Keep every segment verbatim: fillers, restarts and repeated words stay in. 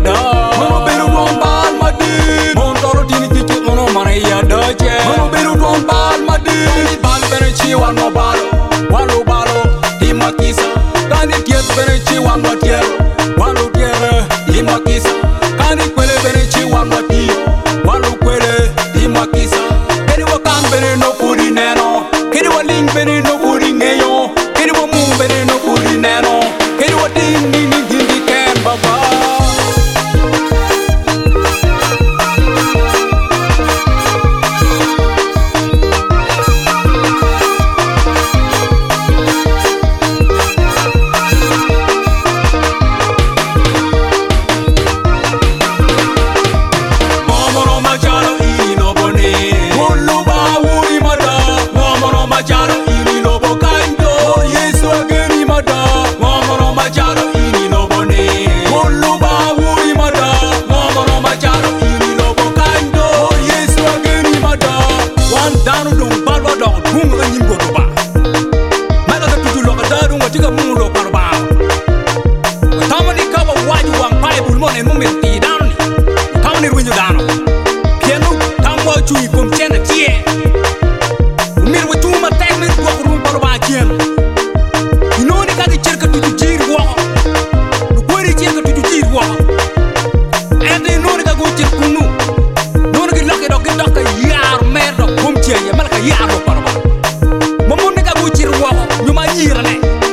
da Mano beru don bal madi Mon tolo dini kiki ono mana ya doje Mano beru don bal madi Bal bere chi wan no balo Walu balo di makisa Kani tiet bere chi wan no tiero Walu tiere di makisa Kani kwele bere chi wan no tiyo Walu kwele di makisa Kedi wakam bere no kuri neno Kedi waling bere no kuri ngeyo Kedi wamu bere no kuri neno Kedi wading nini gindi ken baba Tiga mulo parba tamani kawa waju wang pai bulmon en mumel ti dano tamani ruinyo dano piano tamwa chui kom chena tie mir watu ma tek mir go rum parba kien inoni ka di cerka tu jir wo no kweri cerka tu jir wo ende inoni ka go cer kunu noni ki lokke dokke dokke yar mer do kom chenya malka yar do parba momon ka go cer wo nyuma yirane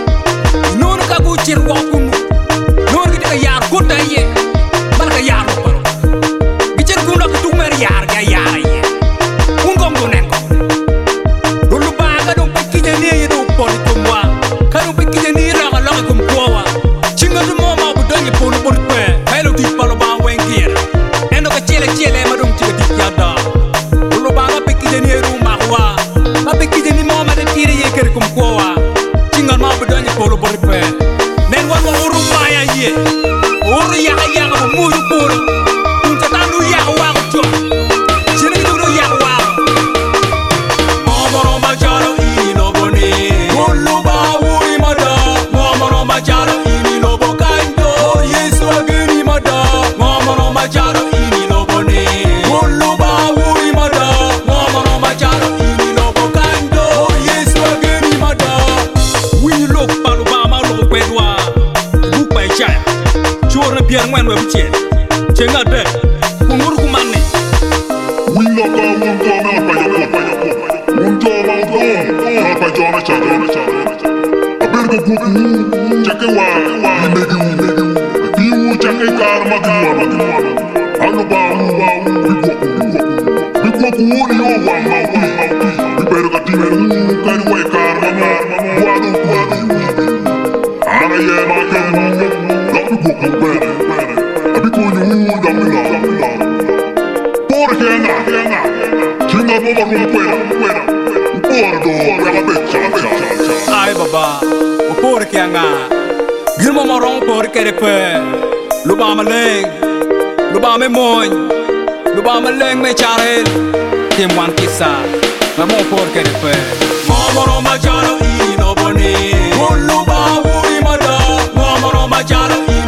cir wakunu nor gi ka yar ko taye barka yar ko paro gi cir ku ndo tu mer yar ga yar ye un gom do nen ko dulu ba ga dum pekki je ni ye do poli ko moi ka dum pekki je ni ra ga lo ko ko wa cinga du mo ma bu do ni polo bor pe hello ti palo ba wen gier endo ka chele chele ma dum ci ga ya da dulu ba ga pekki je ni ru ma wa ma pekki je ni mo ma de tire ye ker ko ko wa cinga ma bu do ni polo bor pe nen wan wan uru maya ye uru ya ya ko muju puro kun ta tanu ya wa ko to sini du do ya wa momoro ma jaro ini no bone kullu ba uri mada momoro ma jaro ini no bokando yesu agiri mada momoro ma jaro ini no bone kullu ba uri mada momoro ma jaro ini no bokando yesu agiri mada we look palu ba ma lo kwedwa chaya chorna biar ngwan we biche chenga de kunguru kumane willa ka won to me pa yo pa yo won to ma to ha pa jo na cha na cha aber ko ku cheke wa ni megi wu megi bi wu cheke kar ma ku wa ma ku alu ba wu ba wu bi ko ku bi ko ku wo ni yo wa ma ku bi pero ka ti me wu ka ni we kar ma ma wa do ku ana ye ma ka wu Buku bere, abi kunyu unda mila, porque na, chinga boba rumpuera, bordo, raba becha, ay baba, o porque anga, gilmo morong porque repe, luba maleng, luba me moñ, luba maleng me charel, tim wan kisa, me mo porque repe, momoro majaro ino boni, luba uri mada, momoro majaro ino